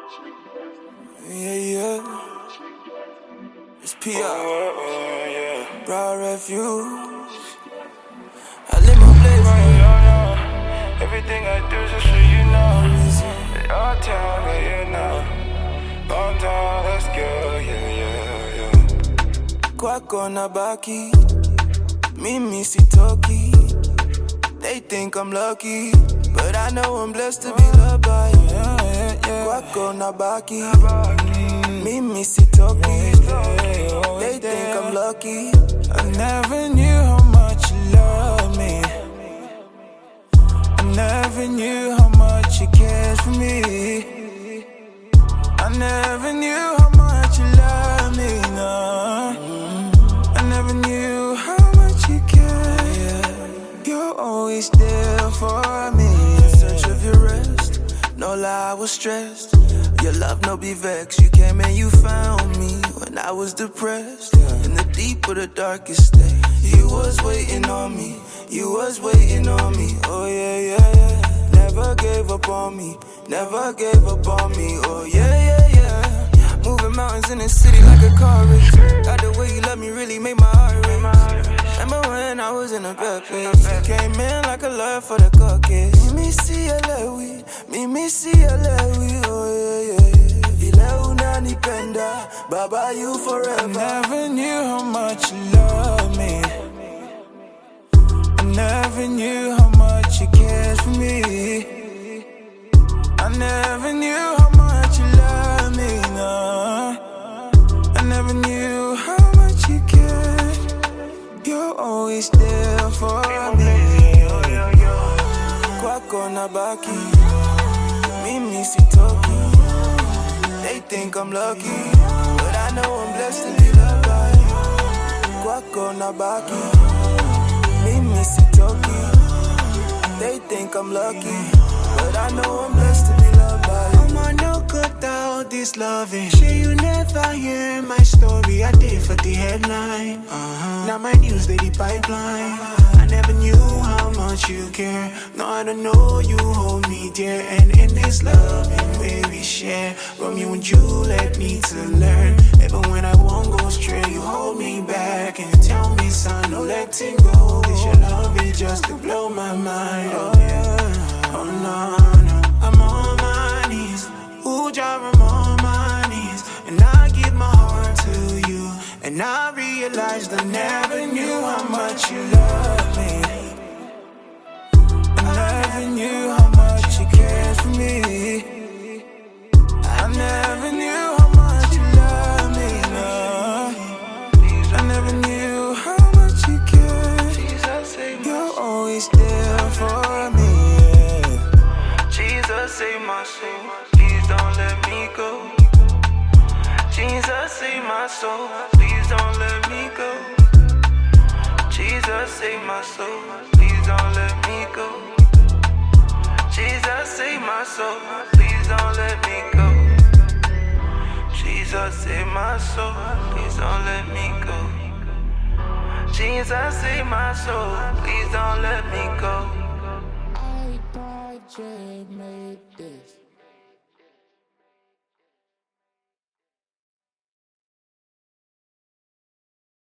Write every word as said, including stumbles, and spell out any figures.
Yeah, yeah. It's P R. Oh, oh, yeah. Broad Refuge. I live my place. Yeah, yeah, yeah. Everything I do just so you know. It's our time, yeah, you know. Long time, let's go, yeah, yeah, yeah. Kwako na baki, mimi sitoki. They think I'm lucky, but I know I'm blessed to be loved by you. Yeah, yeah, yeah. Kwako na baki, mimi sitoki. They think I'm lucky. I never knew how much you love me. I never knew how much you cared for me. I never knew how much you love me, no. I never knew how much you cared. You're always there for me. In search of your rest, no lie, I was stressed. Your love, no be vexed. You came and you found me when I was depressed. In the deep of the darkest state, you was waiting on me. You was waiting on me. Oh yeah, yeah, yeah. Never gave up on me. Never gave up on me. Oh yeah, yeah, yeah. Moving mountains in the city like a car race. Got the way you love me really made my heart race. Remember when I was in a bad place? You came in like a lawyer for the court case. Mimi si elewi, Mimi si elewi. Oh yeah, yeah, yeah. Vile unanipenda, Baba you forever. I never knew how much you love me. I never knew how much you cared for me. I never knew how much you love me, no. I never knew how much you cared. You're always there for me. Kwako na baki, mimi sitoki. They think I'm lucky, but I know I'm blessed to be loved by you. Kwako na baki, mimi sitoki. They think I'm lucky, but I know I'm blessed to be loved by you. I'm on no good without this loving. Say you never hear my story. I did for the headline. Uh-huh. Now my news, they the pipeline. I never knew how much you care. No, I don't know you hold me dear. And in this loving way we share, Romeo and Juliet need to learn. Even when I won't go straight, you hold me back and tell me, son, no letting go. This your love is just to blow my mind. Oh yeah, oh no, no. I'm on my knees, ooh, Jah, I'm on my knees. And I give my heart to you. And I realized I never knew how much you love me. I never knew how much you cared for me. I never knew how much you love me, no. I never knew how much you cared. You're always there for me, yeah. Jesus, save my soul. Please don't let me go. Jesus, save my soul. Please don't let me go. Jesus, save my soul. Please don't let me go. Jesus, save my soul. Please don't let me go. Jesus, save my soul. Please don't let me go. Jesus, save my soul. Please don't let me go. I, J made this.